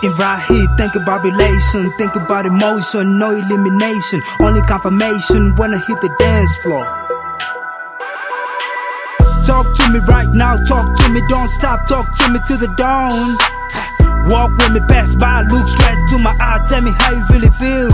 Talking right here, think about relation, think about emotion, no elimination, only confirmation when I hit the dance floor. Talk to me right now, talk to me, don't stop, talk to me to the dawn. Walk with me, pass by, look straight to my eye, tell me how you really feel.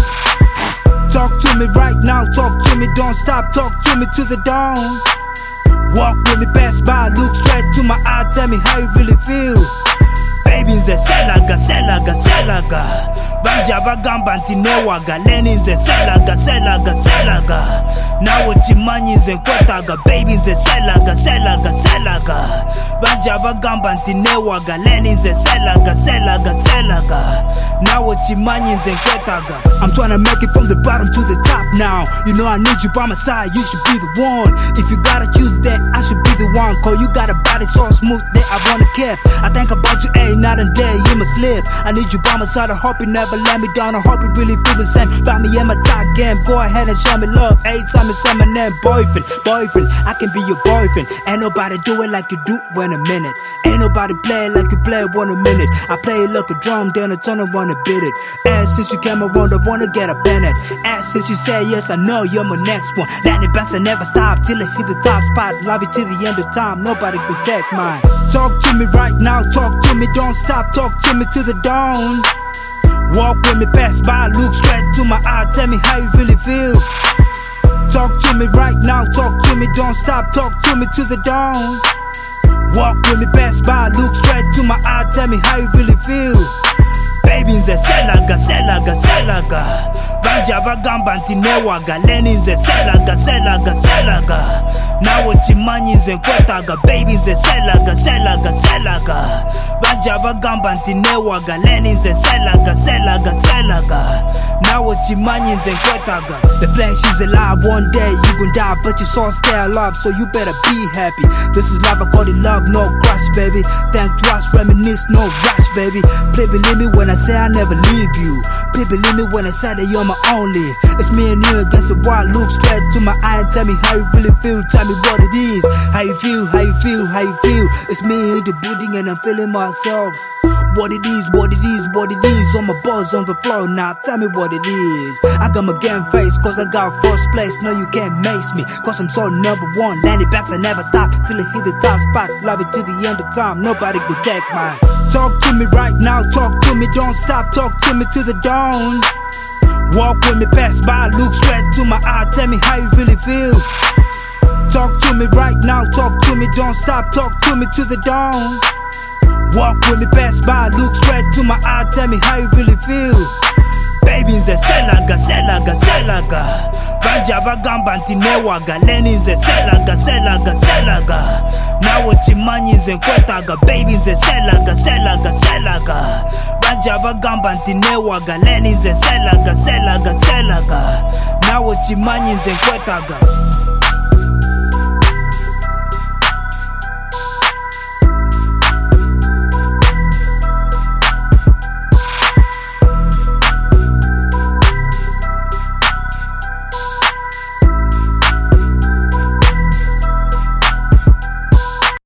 Talk to me right now, talk to me, don't stop, talk to me to the dawn. Walk with me, pass by, look straight to my eye, tell me how you really feel. Baby nze selaga, selaga, selaga. Banja bagamba nti newaga. Leni nze selaga, selaga, selaga. Nawe chimanyi nze nkwetaga. Baby nze selaga, selaga, selaga. Banja bagamba nti newaga. Leni nze selaga, selaga, selaga. Nawe chimanyi nze nkwetaga. I'm tryna make it from the bottom to the top now. You know I need you by my side, you should be the one. If you gotta choose that, I should be the one. Cause you got a body so smooth that I wanna keep. I think about you, night and day, you must live. I need you by my side, I hope you never let me down. I hope you really feel the same about me and my top game. Go ahead and show me love, anytime you say my name. Boyfriend, boyfriend, I can be your boyfriend. Ain't nobody do it like you do in a minute. Ain't nobody play it like you play it 1 minute. I play it like a drum, then I turn around and beat it. And since you came around, I wanna get a Bennett. And since you say yes, I know you're my next one. Landing backs, I never stop till I hit the top spot. Love you till the end of time, nobody could take mine. Talk to me right now, talk to me, don't stop, talk to me to the dawn. Walk with me, pass by, look straight to my eye, tell me how you really feel. Talk to me right now, talk to me, don't stop, talk to me to the dawn. Walk with me, pass by, look straight to my eye, tell me how you really feel. Baby nze selaga, selaga, selaga. Banja bagamba nti newaga. Leni nze selaga, selaga, selaga. Nawe chimanyi nze nkwetaga. Baby nze selaga, selaga, selaga. Banja bagamba nti newaga. Leni nze selaga, selaga, selaga. Nawe chimanyi nze nkwetaga. The flesh is alive, one day you gon' die, but your soul stay alive, so you better be happy. This is love, I call it love, no crush, baby. Think twice, reminisce, no rush, baby. Please believe me when I say I never leave you. Please believe me when I say that you're my only. It's me and you against the wall. Look straight to my eye and tell me how you really feel. Tell me what it is. How you feel, how you feel, how you feel. It's me in the building and I'm feeling myself. What it is, what it is, what it is. On my balls on the floor now, tell me what it is. I got my game face cause I got first place. No, you can't mace me cause I'm so number one. Landing backs, I never stop till I hit the top spot. Love it till the end of time, nobody could take mine. Talk to me right now, talk to me, don't stop, talk to me to the dawn. Walk with me, pass by, look straight to my eye, tell me how you really feel. Talk to me right now, talk to me, don't stop, talk to me to the dawn. Walk with me, pass by, look straight to my eye, tell me how you really feel. Baby nze selaga, selaga, selaga. Banja bagamba nti newaga. Leni nze selaga, selaga, selaga. Nawe chimanyi nze nkwetaga. Baby nze selaga, selaga, selaga. Banja bagamba nti newaga. Leni nze selaga, selaga, selaga. Nawe chimanyi nze nkwetaga.